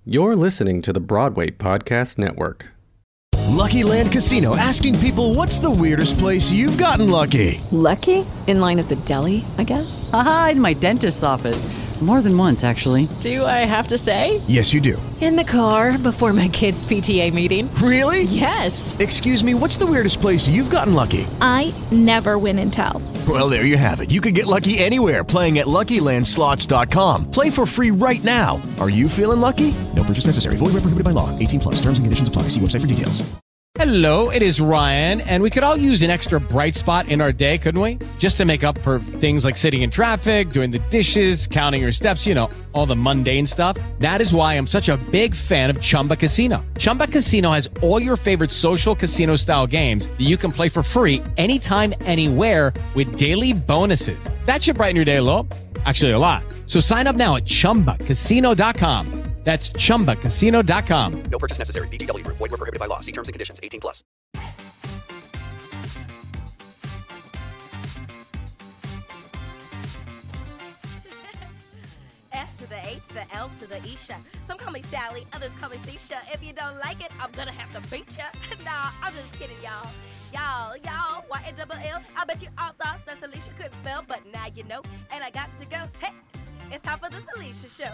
You're listening to the Broadway Podcast Network. Lucky Land Casino, asking people, what's the weirdest place you've gotten lucky? Lucky? In line at the deli, I guess? Aha, in my dentist's office. More than once, actually. Do I have to say? Yes, you do. In the car before my kids' PTA meeting. Really? Yes. Excuse me, what's the weirdest place you've gotten lucky? I never win and tell. Well, there you have it. You can get lucky anywhere, playing at LuckyLandSlots.com. Play for free right now. Are you feeling lucky? No purchase necessary. Void where prohibited by law. 18 plus. Terms and conditions apply. See website for details. Hello, it is Ryan, and we could all use an extra bright spot in our day, couldn't we? Just to make up for things like sitting in traffic, doing the dishes, counting your steps, you know, all the mundane stuff. That is why I'm such a big fan of Chumba Casino. Chumba Casino has all your favorite social casino-style games that you can play for free anytime, anywhere with daily bonuses. That should brighten your day a little. Actually, a lot. So sign up now at ChumbaCasino.com. That's ChumbaCasino.com. No purchase necessary. VGW Group. Void where prohibited by law. See terms and conditions. 18 plus. S to the A to the L to the Isha. Some call me Sally, others call me Sisha. If you don't like it, I'm gonna have to beat ya. Nah, I'm just kidding, y'all. Y'all, Y-A-double-L. I bet you all thought that Alicia couldn't spell, but now you know. And I got to go. Hey, it's time for the Alicia Show.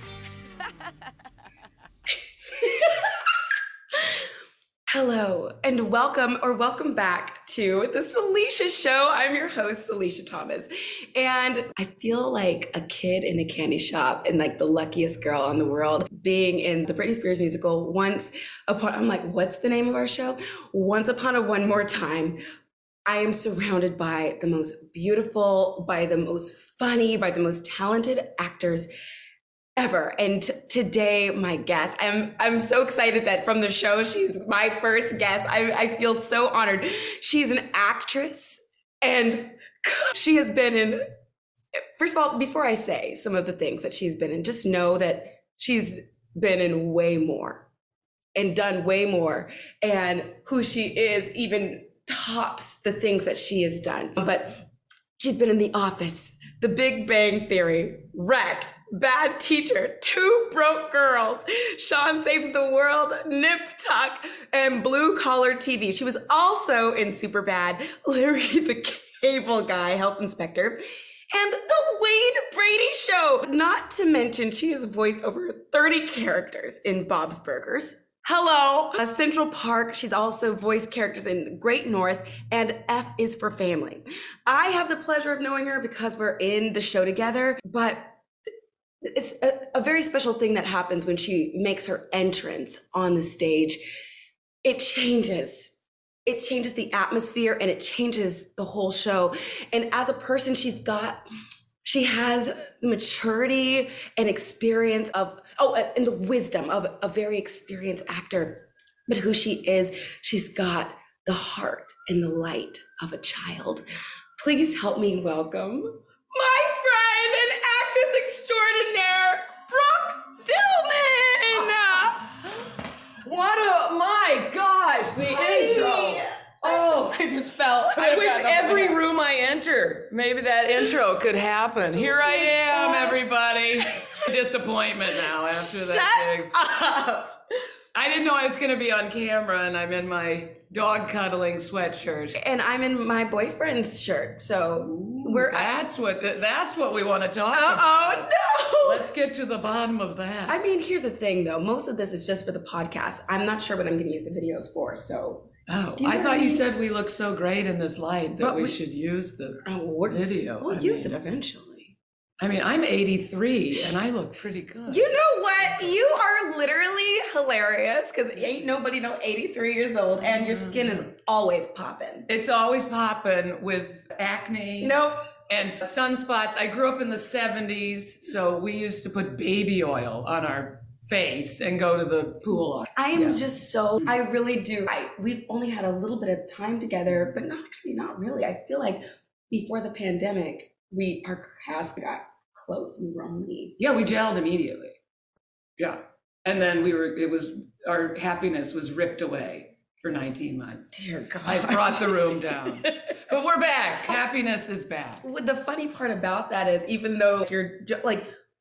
Hello and welcome back to the Alicia Show. I'm your host, Alicia Thomas, and I feel like a kid in a candy shop and like the luckiest girl in the world being in the Britney Spears musical I'm like, what's the name of our show? Once Upon a One More Time. I am surrounded by the most beautiful, by the most funny, by the most talented actors ever. And today, my guest, I'm so excited that from the show, she's my first guest. I feel so honored. She's an actress and she has been in, first of all, before I say some of the things that she's been in, just know that she's been in way more and done way more. And who she is even tops the things that she has done. But she's been in The Office, The Big Bang Theory, Wrecked, Bad Teacher, Two Broke Girls, Sean Saves the World, Nip Tuck, and Blue Collar TV. She was also in Superbad, Larry the Cable Guy, Health Inspector, and The Wayne Brady Show. Not to mention, she has voiced over 30 characters in Bob's Burgers. Hello, Central Park. She's also voiced characters in Great North and F is for Family. I have the pleasure of knowing her because we're in the show together, but it's a very special thing that happens when she makes her entrance on the stage. It changes the atmosphere and it changes the whole show. And as a person, she has the maturity and experience and the wisdom of a very experienced actor. But who she is, she's got the heart and the light of a child. Please help me welcome my friend and actress extraordinaire, Brooke Dillman. My gosh, the intro. Oh, I just fell. I wish every room I enter, maybe that intro could happen. Here I am, everybody. Disappointment now after that thing. Up. I didn't know I was going to be on camera, and I'm in my dog cuddling sweatshirt. And I'm in my boyfriend's shirt, so That's what we want to talk about. Oh no! Let's get to the bottom of that. I mean, here's the thing, though. Most of this is just for the podcast. I'm not sure what I'm going to use the videos for, so. Oh, I thought you said we look so great in this light that we should use the video. We'll use it eventually. I mean, I'm 83 and I look pretty good. You know what? You are literally hilarious because ain't nobody know 83 years old and your skin is always popping. It's always popping with acne. Nope. And sunspots. I grew up in the 70s, so we used to put baby oil on our face and go to the pool. I really do. We've only had a little bit of time together, but not really. I feel like before the pandemic, our cast got close and we were only. Yeah, we gelled immediately. Yeah. And then our happiness was ripped away for 19 months. Dear God. I've brought the room down. But we're back. Happiness is back. The funny part about that is even though you're like,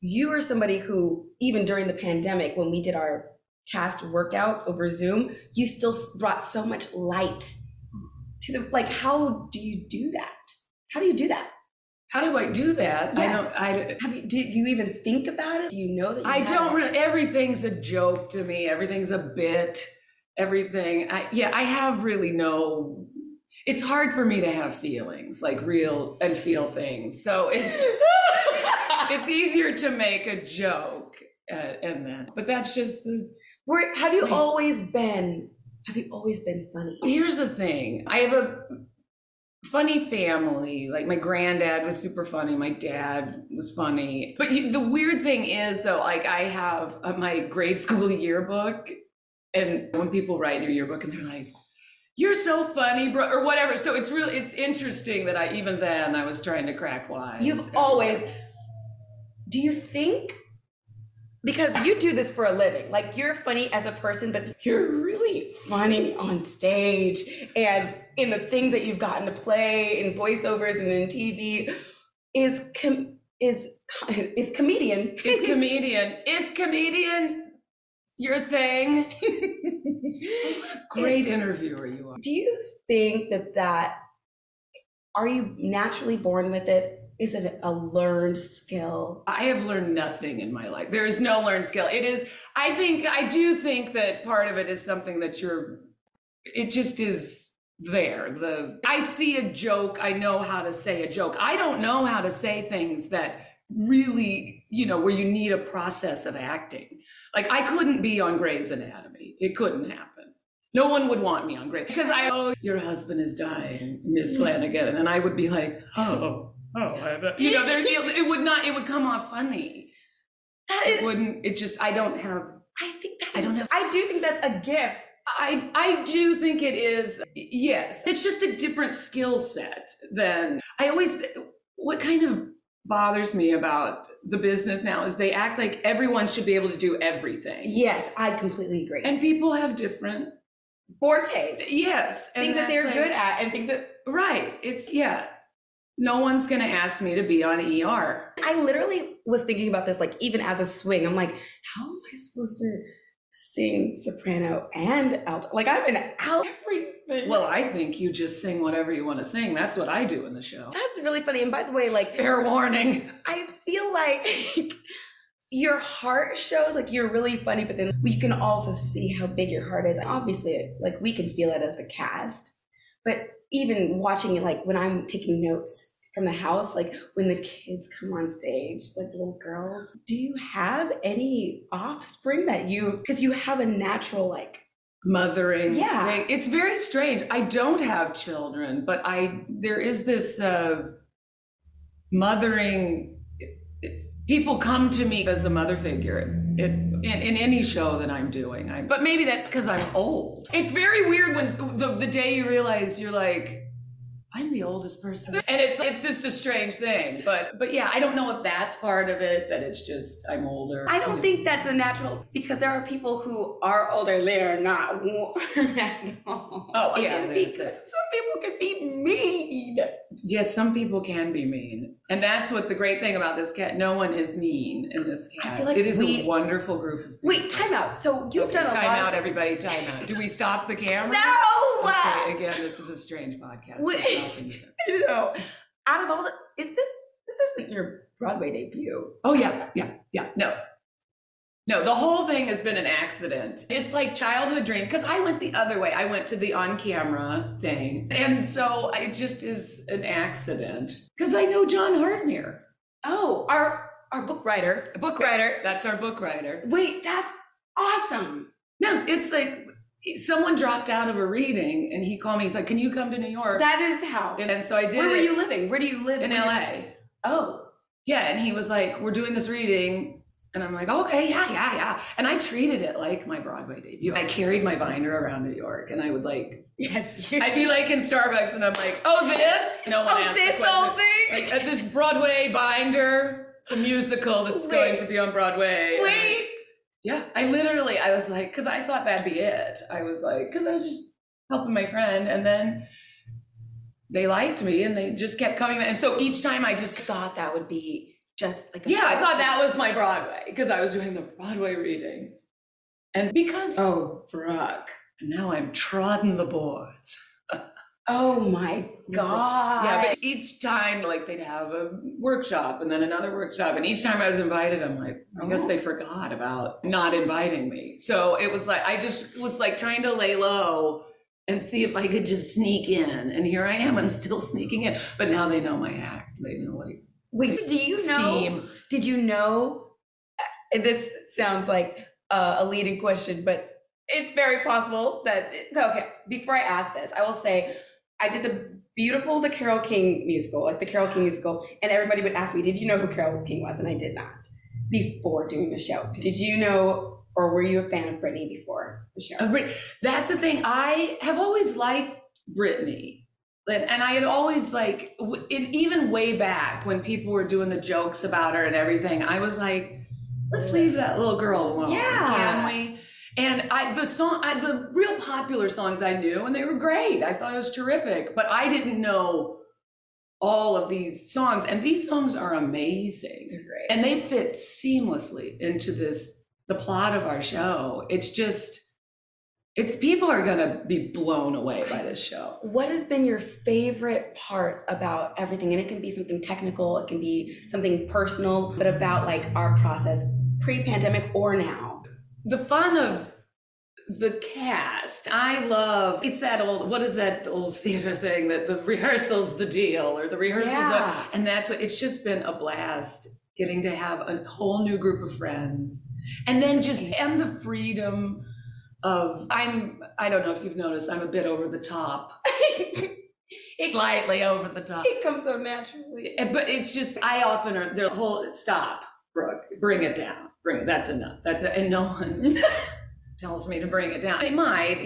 you are somebody who, even during the pandemic, when we did our cast workouts over Zoom, you still brought so much light to the, like, how do you do that? How do you do that? How do I do that? Yes. Do you even think about it? Do you know that? I don't really. Everything's a joke to me. Everything's a bit. Everything. I have really no. It's hard for me to have feelings, like real and feel things. So it's easier to make a joke and then. But that's just the. Have you always been funny? Here's the thing. I have a funny family. Like my granddad was super funny. My dad was funny. But the weird thing is though, like I have my grade school yearbook, and when people write in your yearbook and they're like, "You're so funny, bro," or whatever. So it's interesting that I was trying to crack wise. You've always. Do you think? Because you do this for a living, like you're funny as a person, but you're really funny on stage and in the things that you've gotten to play in voiceovers and in TV. Is comedian. Is comedian your thing? Great interviewer you are. Do you think that are you naturally born with it? Is it a learned skill? I have learned nothing in my life. There is no learned skill. It is, I do think that part of it is something that it just is there. I see a joke, I know how to say a joke. I don't know how to say things that really, where you need a process of acting. Like I couldn't be on Grey's Anatomy. It couldn't happen. No one would want me on Grey's because your husband is dying, Miss Flanagan. And I would be like, it would come off funny. I do think that's a gift. I do think it is. Yes. It's just a different skill set than what kind of bothers me about the business now is they act like everyone should be able to do everything. Yes, I completely agree. And people have different fortes. Yes. Things that they're good at and things that. Right. No one's going to ask me to be on ER. I literally was thinking about this, like, even as a swing, I'm like, how am I supposed to sing soprano and alto? Like, I'm an alto everything. Well, I think you just sing whatever you want to sing. That's what I do in the show. That's really funny. And by the way, like, fair warning. I feel like your heart shows, like, you're really funny, but then you can also see how big your heart is. Obviously, like, we can feel it as the cast, but even watching it, like when I'm taking notes from the house, like when the kids come on stage, like little girls, do you have any offspring because you have a natural, like, mothering thing? It's very strange. I don't have children, but there is this mothering. People come to me as a mother figure in any show that I'm doing. But maybe that's because I'm old. It's very weird when the day you realize you're like, I'm the oldest person. And it's just a strange thing. But yeah, I don't know if that's part of it, that it's just I'm older. I don't think that's a natural, because there are people who are older, they're not warm at all. Oh, yeah. Some people can be mean. Yes, some people can be mean. And that's what the great thing about this cat, no one is mean in this cat. I feel like it is a wonderful group of people. Wait, time out. So you've done a lot. Time out, everybody, time out. Do we stop the camera? No! Okay, again, this is a strange podcast. No. Out of all this isn't your Broadway debut. Oh, yeah. No, the whole thing has been an accident. It's like childhood dream, because I went the other way. I went to the on-camera thing. And so it just is an accident. Because I know John Hardmere. Oh, our book writer. That's our book writer. Wait, that's awesome. No, it's like someone dropped out of a reading and he called me. He's like, can you come to New York? That is how. And so I did. Where were you living? Where do you live? In LA. Oh. Yeah, and he was like, we're doing this reading. And I'm like, okay, yeah. And I treated it like my Broadway debut. I carried my binder around New York, and I would like, I'd be like in Starbucks, and I'm like, oh, this? No one asked this the question. whole thing? Like, this Broadway binder. It's a musical that's going to be on Broadway. Wait. Yeah, I was like, because I thought that'd be it. I was like, because I was just helping my friend, and then they liked me, and they just kept coming. And so each time I just thought that would be just like I thought that was my Broadway because I was doing the Broadway reading. And because Brooke. And now I'm trodden the boards. Oh my God. Yeah, but each time, like, they'd have a workshop and then another workshop. And each time I was invited, I'm like, I guess they forgot about not inviting me. So it was like, I just was like trying to lay low and see if I could just sneak in. And here I am, I'm still sneaking in. But now they know my act. They know, like, wait, do you know, did you know, this sounds like a leading question, but it's very possible that, okay, before I ask this, I will say, I did the Carole King musical, like the Carole King musical, and everybody would ask me, did you know who Carole King was? And I did not before doing the show. Did you know, or were you a fan of Britney before the show? That's the thing. I have always liked Britney. And I had always, like, even way back when people were doing the jokes about her and everything, I was like, let's leave that little girl alone. Yeah. Can we? And the real popular songs I knew, and they were great. I thought it was terrific, but I didn't know all of these songs. And these songs are amazing. They're great. And they fit seamlessly into the plot of our show. People are gonna be blown away by this show. What has been your favorite part about everything? And it can be something technical, it can be something personal, but about like our process pre-pandemic or now. The fun of the cast, I love, it's that old, what is that old theater thing that the rehearsal's the deal, or the rehearsal's and that's what, it's just been a blast getting to have a whole new group of friends. And then and the freedom of, I don't know if you've noticed, I'm a bit over the top. Slightly over the top. It comes so naturally. But it's just, I often are, the whole, stop, Brooke, bring it down. That's enough. And no one tells me to bring it down. They might.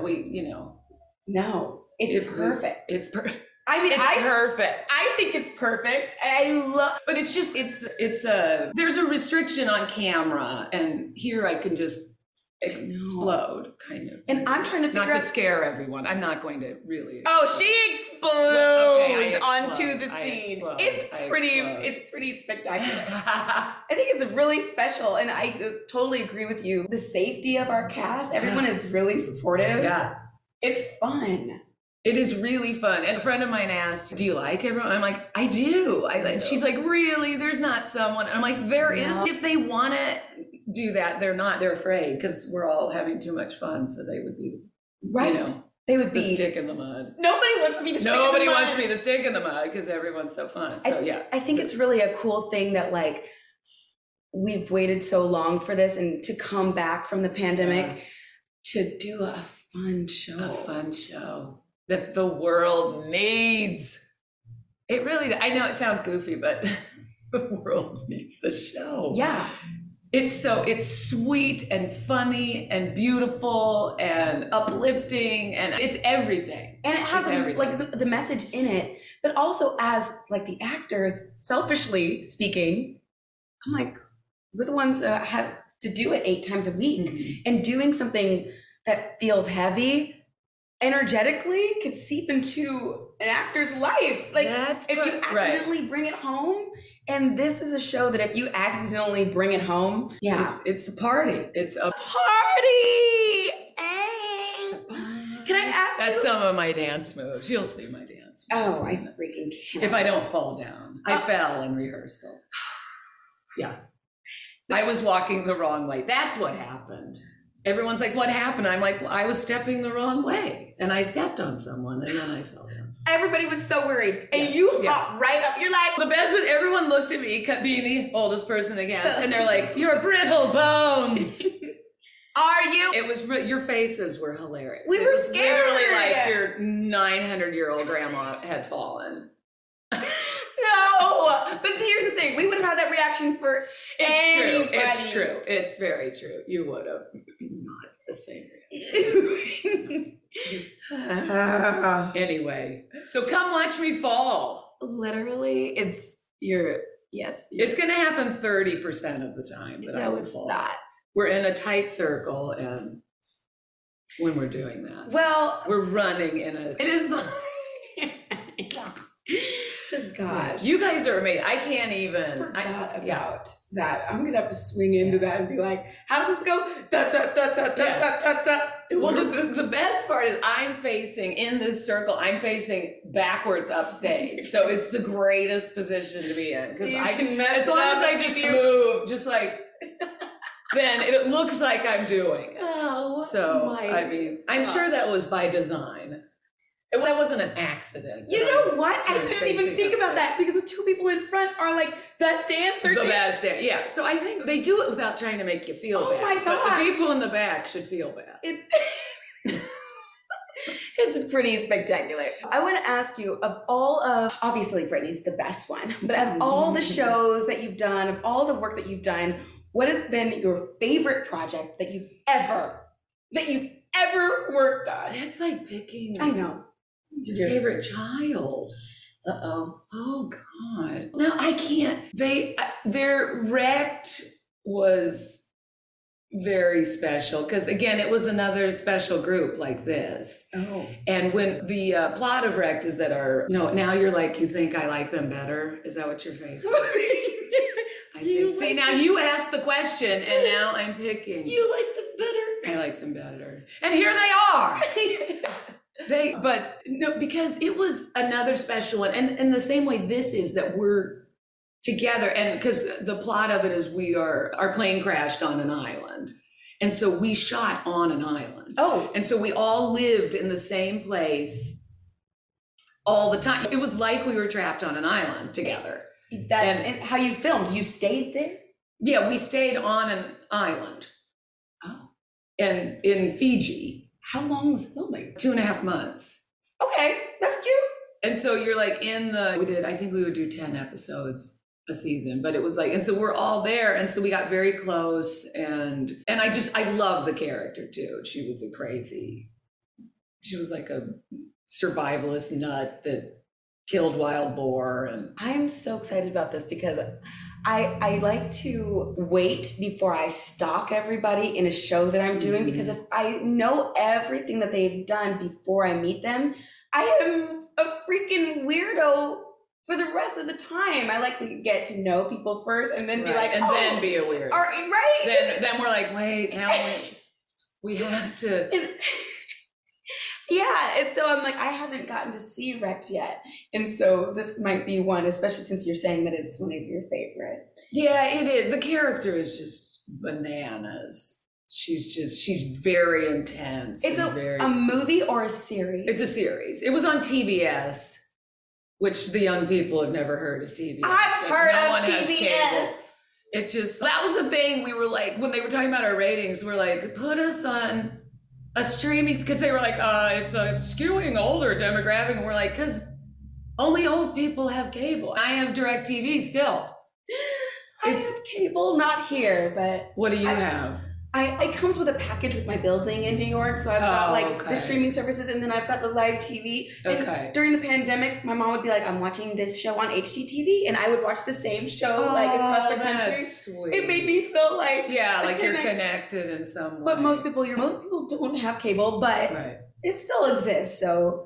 No, it's perfect. It's perfect. I mean, it's perfect. I think it's perfect. I love. But it's just, there's a restriction on camera, and here I can just explode, kind of. And I'm trying to figure out, not to scare everyone. I'm not going to really. Oh, she explodes onto the scene. It's pretty spectacular. I think it's really special, and I totally agree with you. The safety of our cast, everyone is really supportive. Yeah, it's fun. It is really fun. And a friend of mine asked, do you like everyone? I'm like, I do. And she's like, really? There's not someone? And I'm like, there is. If they want to do that, they're afraid because we're all having too much fun. So they would be, they would be the stick in the mud. Nobody wants me to stick in the mud. Nobody wants me to stick in the mud because everyone's so fun. So I think it's really a cool thing that, like, we've waited so long for this, and to come back from the pandemic to do a fun show. A fun show that the world needs. It really, I know it sounds goofy, but the world needs the show. Yeah. It's sweet and funny and beautiful and uplifting, and it's everything. And it has like the message in it, but also as like the actors, selfishly speaking, I'm like, we're the ones that have to do it 8 times a week, and doing something that feels heavy energetically could seep into an actor's life. Like, if you accidentally bring it home, and this is a show that if you accidentally bring it home, it's a party. It's a party. Can I ask That's you? some of my dance moves. You'll see my dance moves. Oh, I freaking can't. If I don't fall down. I fell in rehearsal. Yeah. I was walking the wrong way. That's what happened. Everyone's like, what happened? I'm like, well, I was stepping the wrong way, and I stepped on someone, and then I fell down. Everybody was so worried, and you hopped right up. You're like, the best was everyone looked at me, being the oldest person in the cast, and they're like, you're brittle bones. Are you? It was your faces were hilarious. We were scared. Literally like your 900-year-old grandma had fallen. No, but here's the thing: we would have had that reaction for anybody. It's true. It's very true. You would have not the same reaction. Anyway, so come watch me fall. Literally, it's going to happen 30% of the time that I will fall. Not. We're in a tight circle, and when we're doing that, well, we're running in a. It is. Gosh. You guys are amazing. I can't even. Forgot about that. I'm gonna have to swing into that and be like, how does this go? Da, da, da, da, da, da, da, da. Well, the best part is I'm facing in this circle. I'm facing backwards upstage, so it's the greatest position to be in because I can mess as long as I just move, just like. Then it looks like I'm doing it. Oh, so I mean, I'm sure that was by design. That wasn't an accident. You know what? I didn't even think about that because the two people in front are like that dancer. The best dancer. Yeah. So I think they do it without trying to make you feel bad. Oh my gosh. But the people in the back should feel bad. It's pretty spectacular. I want to ask you, of all of, obviously Britney's the best one, but of all the shows that you've done, of all the work that you've done, what has been your favorite project that you've ever worked on? It's like picking. I know. Your favorite child. Uh-oh. Oh, God. No, I can't. Their Wrecked was very special because, again, it was another special group like this. Oh. And when the plot of Wrecked is that now you're like, you think I like them better? Is that what your favorite? I think. See, now you asked the question and now I'm picking. You like them better. I like them better. And here they are. But no, because it was another special one. And in the same way this is that we're together. And because the plot of it is our plane crashed on an island. And so we shot on an island. Oh. And so we all lived in the same place all the time. It was like we were trapped on an island together. And how you filmed? You stayed there? Yeah, we stayed on an island. Oh. And in Fiji. How long was filming? 2.5 months. Okay, that's cute. And so you're like I think we would do 10 episodes a season, but it was like, and so we're all there. And so we got very close and I love the character too. She was like a survivalist nut that killed wild boar. And I'm so excited about this because I like to wait before I stalk everybody in a show that I'm doing, because if I know everything that they've done before I meet them, I am a freaking weirdo for the rest of the time. I like to get to know people first and then be like, and then be a weirdo. Right? Then we're like, wait, now we have to. Yeah, and so I'm like, I haven't gotten to see Wrecked yet. And so this might be one, especially since you're saying that it's one of your favorites. Yeah, it is. The character is just bananas. She's very intense. It's a movie or a series? It's a series. It was on TBS, which the young people have never heard of TBS. I've heard of TBS. That was the thing. We were like, when they were talking about our ratings, we're like, put us on a streaming, because they were like, it's skewing older demographic. And we're like, because only old people have cable. I have DirecTV still. I have cable, not here, but what do you have? It comes with a package with my building in New York. So I've got the streaming services, and then I've got the live TV. And during the pandemic, my mom would be like, I'm watching this show on HGTV, and I would watch the same show across the country. That's sweet. It made me feel like like you're connected in some way. But most people don't have cable, but it still exists. So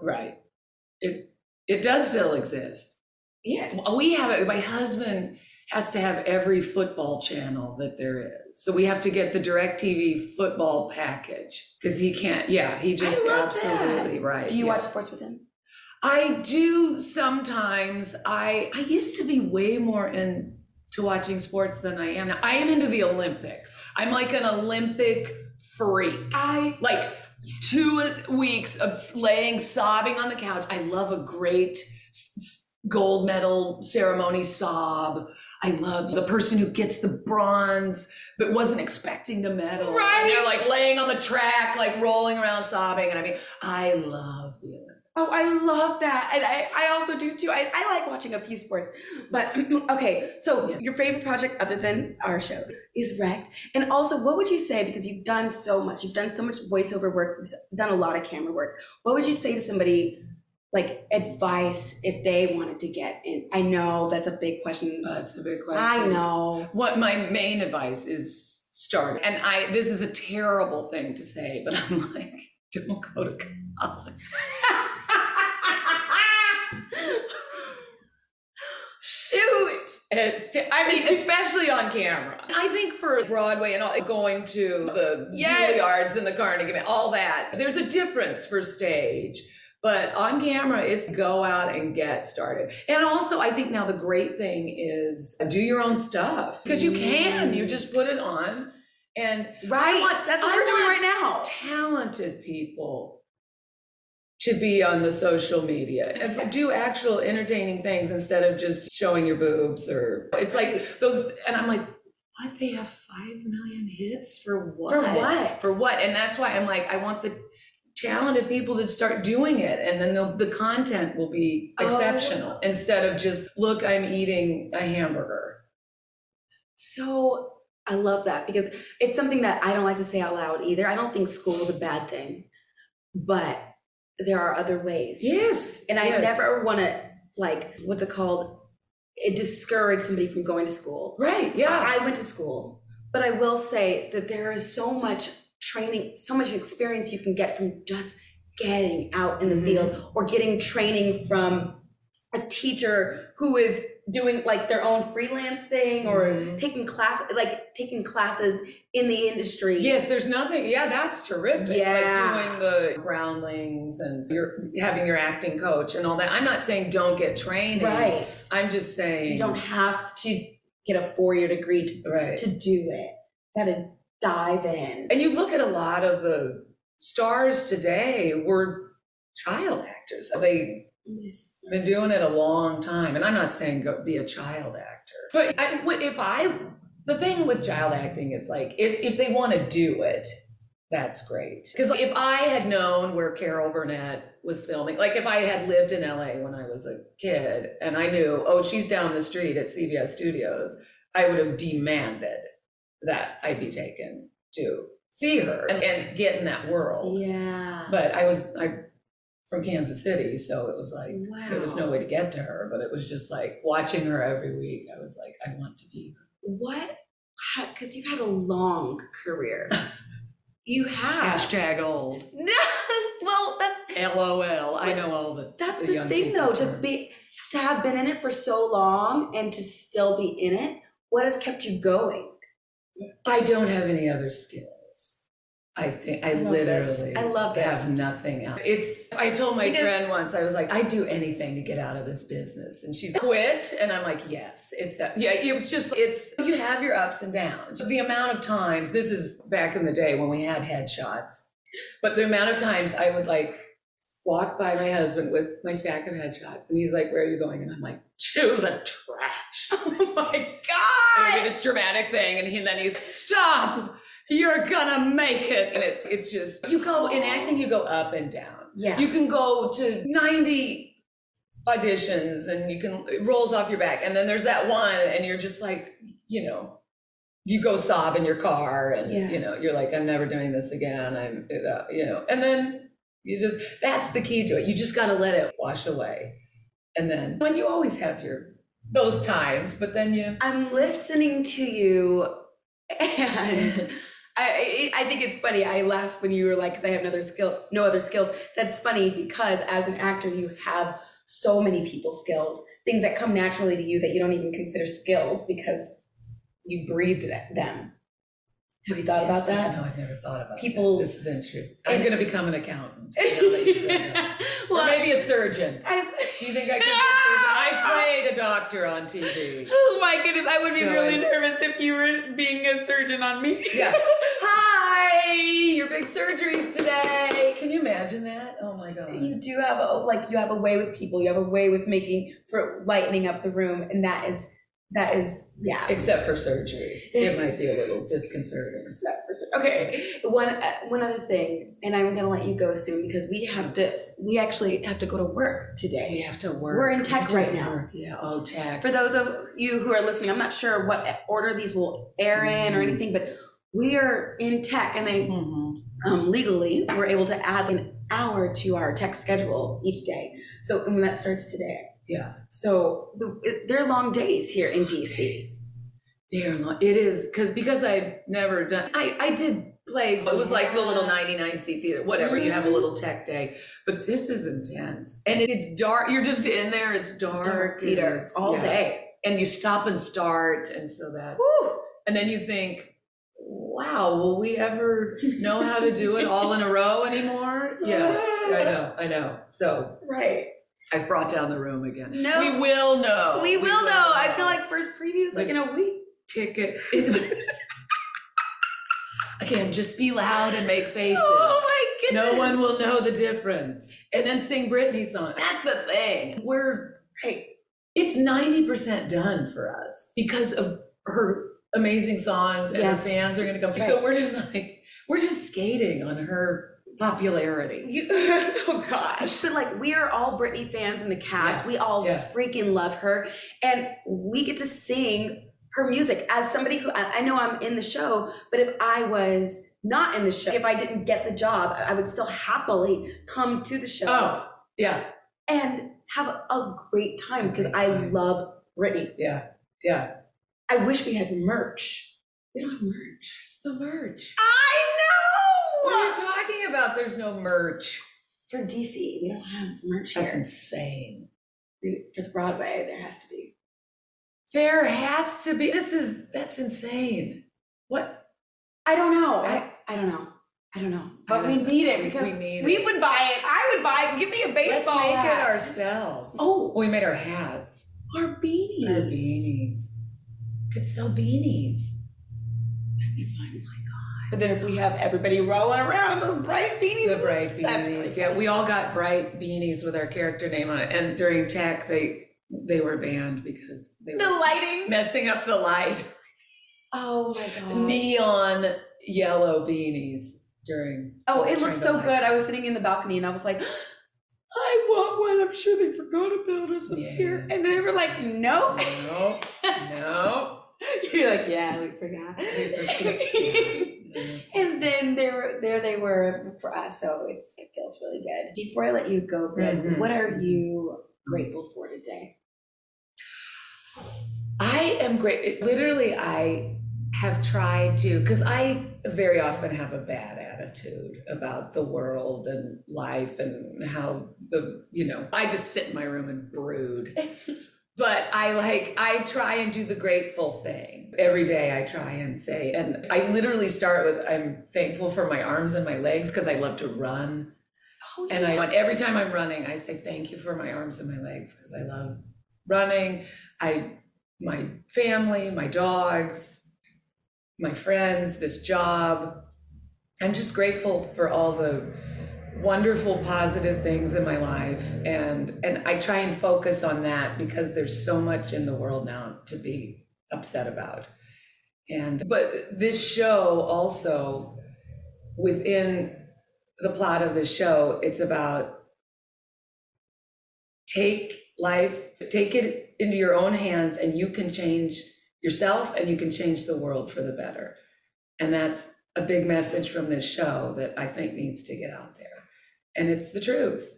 it does still exist. Yes, we have it. My husband has to have every football channel that there is. So we have to get the DirecTV football package because he can't. Yeah, he just absolutely right. Do you watch sports with him? I do sometimes. I used to be way more into watching sports than I am now. I am into the Olympics. I'm like an Olympic freak. Like 2 weeks of laying sobbing on the couch. I love a great gold medal ceremony sob. I love the person who gets the bronze but wasn't expecting the medal. Right. And they're like laying on the track, like rolling around sobbing. And I mean, I love the Olympics. Oh, I love that. And I also do too. I like watching a few sports. But okay, so your favorite project other than our show is Wrecked. And also, what would you say, because you've done so much, you've done so much voiceover work, you've done a lot of camera work. What would you say to somebody, like advice if they wanted to get in? I know that's a big question. That's a big question. I know. What my main advice is start. And this is a terrible thing to say, but I'm like, don't go to college. I mean, especially on camera. I think for Broadway and all, going to the Juilliards and the Carnegie, all that, there's a difference for stage. But on camera, it's go out and get started. And also, I think now the great thing is do your own stuff. Because you can. You just put it on. And that's what we're doing right now. Talented people to be on the social media and do actual entertaining things instead of just showing your boobs or it's like those. And I'm like, what? They have 5 million hits for what? For what? For what? And that's why I'm like, I want the talented people to start doing it. And then the content will be exceptional instead of just, look, I'm eating a hamburger. So I love that because it's something that I don't like to say out loud either. I don't think school is a bad thing, but there are other ways. Yes. And I never want to, like, what's it called? It discourage somebody from going to school. Right. Yeah. I went to school, but I will say that there is so much training, so much experience you can get from just getting out in the field or getting training from a teacher who is doing like their own freelance thing or taking classes in the industry. Yes, there's nothing. Yeah, that's terrific. Yeah. Like doing the groundlings and you're having your acting coach and all that. I'm not saying don't get training. Right. I'm just saying you don't have to get a 4-year degree to do it. Gotta dive in. And you look at a lot of the stars today were child actors. They've been doing it a long time. And I'm not saying go be a child actor. But the thing with child acting, it's like, if they want to do it, that's great. Because if I had known where Carol Burnett was filming, like if I had lived in LA when I was a kid and I knew, she's down the street at CBS Studios, I would have demanded that I be taken to see her and get in that world. Yeah. But I'm from Kansas City, so it was like, there was no way to get to her, but it was just like watching her every week. I was like, I want to be her. What? Because you've had a long career. You have. Hashtag old. No, well, that's LOL. I know all the. That's the the thing, though, to have been in it for so long and to still be in it. What has kept you going? I don't have any other skills. I think I literally love this. Have nothing else. I told my friend once, I was like, I'd do anything to get out of this business. And she's quit. And I'm like, yes, you have your ups and downs. The amount of times, this is back in the day when we had headshots, but the amount of times I would like walk by my husband with my stack of headshots and he's like, where are you going? And I'm like, to the trash. Oh my God. And I do this dramatic thing and then he's, stop. You're gonna make it. And it's just, you go in acting, you go up and down. Yeah. You can go to 90 auditions and it rolls off your back. And then there's that one and you're just like, you go sob in your car and, you're like, I'm never doing this again. And then that's the key to it. You just got to let it wash away. And then when you always have those times, but then I'm listening to you and I think it's funny. I laughed when you were like, because I have no other skills. That's funny because as an actor, you have so many people skills, things that come naturally to you that you don't even consider skills because you breathe them. Have you thought about that? No, I've never thought about people. That. This is interesting. I'm going to become an accountant. Or maybe a surgeon. Do you think I could be a surgeon? I played a doctor on TV. Oh my goodness, I would be really nervous if you were being a surgeon on me. Yeah. Hi, your big surgeries today. Can you imagine that? Oh my God. You do have a way with people. You have a way with lightening up the room, and that is, yeah. Except for surgery. It might be a little disconcerting. Okay. One other thing, and I'm going to let you go soon because we actually have to go to work today. We have to work. We're in tech right now. Yeah. Oh, tech. For those of you who are listening, I'm not sure what order these will air in or anything, but we are in tech and they legally we're able to add an hour to our tech schedule each day. So when that starts today. Yeah. So they're long days here in DC. They're long. It is because I've never done. I did plays. It was like the little 99-seat theater. Whatever. You have a little tech day, but this is intense and it's dark. You're just in there. It's dark theater all day. and you stop and start. And so that, and then you think, wow, will we ever know how to do it all in a row anymore? Yeah, I know. So right. I've brought down the room again. No. We will know. We will know. I feel like first preview is like in a week. Ticket. Again, just be loud and make faces. Oh my goodness. No one will know the difference. And then sing Britney's song. That's the thing. It's 90% done for us because of her amazing songs, and her fans are going to come. Right. So we're just skating on her popularity. Oh gosh. But like, we are all Britney fans in the cast. We all freaking love her. And we get to sing her music. As somebody who, I know I'm in the show, but if I was not in the show, if I didn't get the job, I would still happily come to the show. Oh, yeah. And have a great time because I love Britney. Yeah, yeah. I wish we had merch. We don't have merch. Where's the merch? I know! What are you talking about? There's no merch. For DC, we don't have merch here. That's insane. For the Broadway, there has to be. There has to be. That's insane. What? I don't know. I don't know. But we need it because we would buy it. I would buy it. Give me a baseball hat. Let's make hat. it ourselves. Oh. We made our hats. Our beanies. Could sell beanies. That'd be fun. Oh my God. But then if we have everybody rolling around in those bright beanies. The bright beanies. Really we all got bright beanies with our character name on it. And during tech, they were banned because they were lighting messing up the light. Oh my God. Neon yellow beanies during. Oh, it looked so good. I was sitting in the balcony and I was like, I want one. I'm sure they forgot about us up here. And they were like, nope. No. You're like, yeah, we forgot. And then there they were for us. So it feels really good. Before I let you go, Greg, what are you grateful for today? I am great. Literally, I have tried to, because I very often have a bad attitude about the world and life and how I just sit in my room and brood. But I try and do the grateful thing. Every day I try and say, and I literally start with, I'm thankful for my arms and my legs because I love to run. Oh, yes. And every time I'm running, I say, thank you for my arms and my legs because I love running. My family, my dogs, my friends, this job. I'm just grateful for all the wonderful, positive things in my life. And I try and focus on that because there's so much in the world now to be upset about. But this show also, within the plot of this show, it's about take it into your own hands and you can change yourself and you can change the world for the better. And that's a big message from this show that I think needs to get out there. And it's the truth.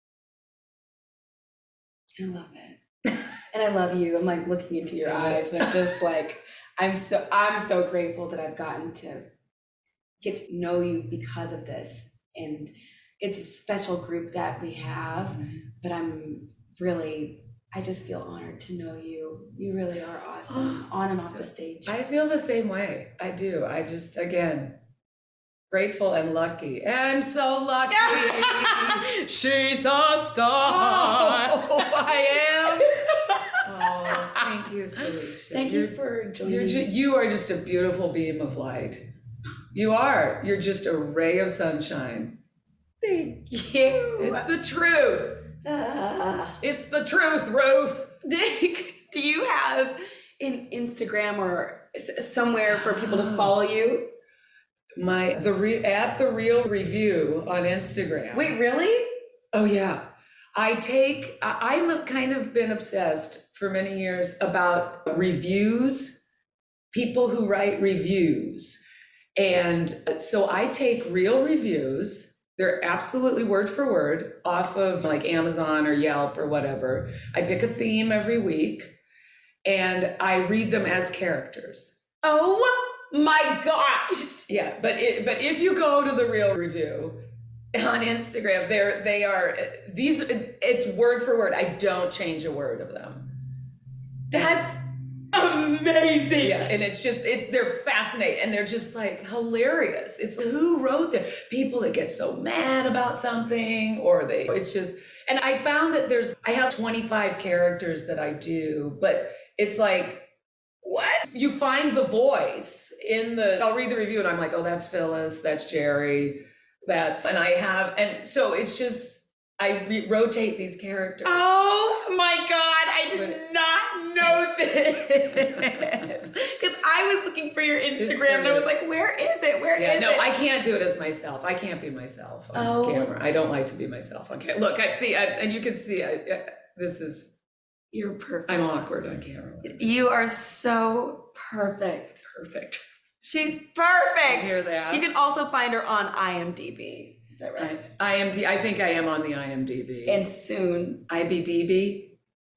I love it. And I love you. I'm like looking into your eyes and I'm just like, I'm so grateful that I've gotten to get to know you because of this. And it's a special group that we have, but I just feel honored to know you. You really are awesome on and off the stage. I feel the same way. I do. I just, again, grateful and lucky. I'm so lucky. She's a star. Oh, I am. Oh, thank you, Salisha. Thank you for joining. You are just a beautiful beam of light. You are. You're just a ray of sunshine. Thank you. It's the truth. It's the truth, Ruth. Do you have an Instagram or somewhere for people to follow you? At the Real Review on Instagram. Wait, really? Oh yeah. I'm kind of been obsessed for many years about reviews, people who write reviews. And so I take real reviews. They're absolutely word for word off of like Amazon or Yelp or whatever. I pick a theme every week and I read them as characters. Oh my gosh. Yeah, but if you go to the Real Review on Instagram, it's word for word. I don't change a word of them. That's amazing. Yeah, and they're fascinating and they're just like hilarious. It's who wrote them? People that get so mad about something and I found that I have 25 characters that I do, but it's like, what? You find the voice I'll read the review and I'm like, oh, that's Phyllis, that's Jerry, so it's just, I rotate these characters. Oh my God, I did not know this. Because I was looking for your Instagram and I was like, where is it? Where is it? No, I can't do it as myself. I can't be myself on camera. I don't like to be myself on camera. Look, and you can see, you're perfect. I'm awkward on camera. You are so perfect. Perfect. She's perfect. You hear that? You can also find her on IMDb. Is that right? I think I am on the IMDb. And soon. IBDB?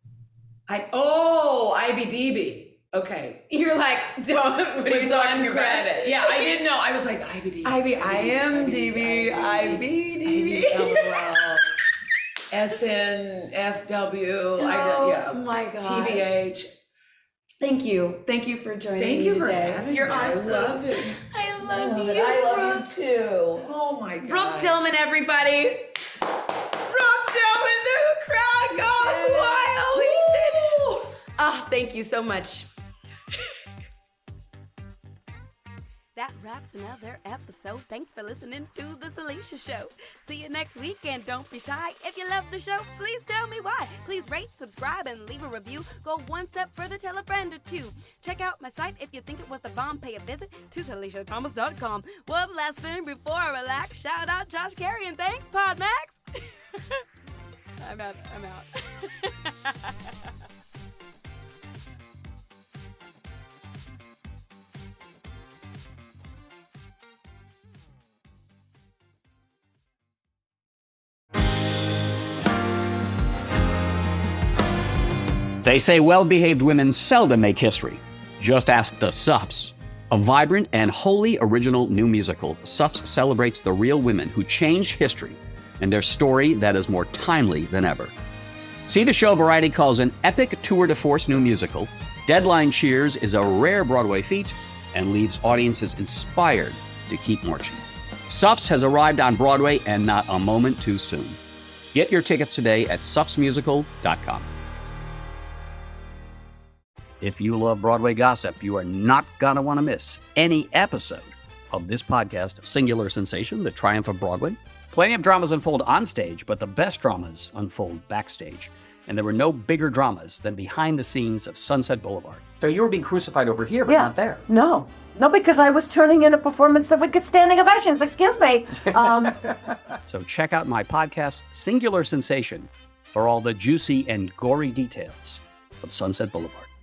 IBDB. Okay. You're like, what are you talking about? Credit. Yeah, I didn't know. I was like, IBDB. IMDb, IBDB. LOL. SNFW. Oh my God. TBH. Thank you. Thank you for joining me Thank you for today. having You're me. awesome. I loved it. I love you. I love you too. Oh my God. Brooke Dillman, everybody. Brooke Dillman, the crowd goes wild. We did it. Thank you so much. That wraps another episode. Thanks for listening to The Salisha Show. See you next week, and don't be shy. If you love the show, please tell me why. Please rate, subscribe, and leave a review. Go one step further, tell a friend or two. Check out my site if you think it was the bomb. Pay a visit to SalishaThomas.com. One last thing before I relax. Shout out Josh Carey, and thanks, Podmax. I'm out. They say well-behaved women seldom make history. Just ask the Suffs. A vibrant and wholly original new musical, Suffs celebrates the real women who changed history and their story that is more timely than ever. See the show Variety calls an epic tour de force new musical. Deadline cheers is a rare Broadway feat and leaves audiences inspired to keep marching. Suffs has arrived on Broadway and not a moment too soon. Get your tickets today at suffsmusical.com. If you love Broadway gossip, you are not going to want to miss any episode of this podcast of Singular Sensation, The Triumph of Broadway. Plenty of dramas unfold on stage, but the best dramas unfold backstage. And there were no bigger dramas than behind the scenes of Sunset Boulevard. So you were being crucified over here, but not there. No, because I was turning in a performance that would get standing ovations. Excuse me. So check out my podcast, Singular Sensation, for all the juicy and gory details of Sunset Boulevard.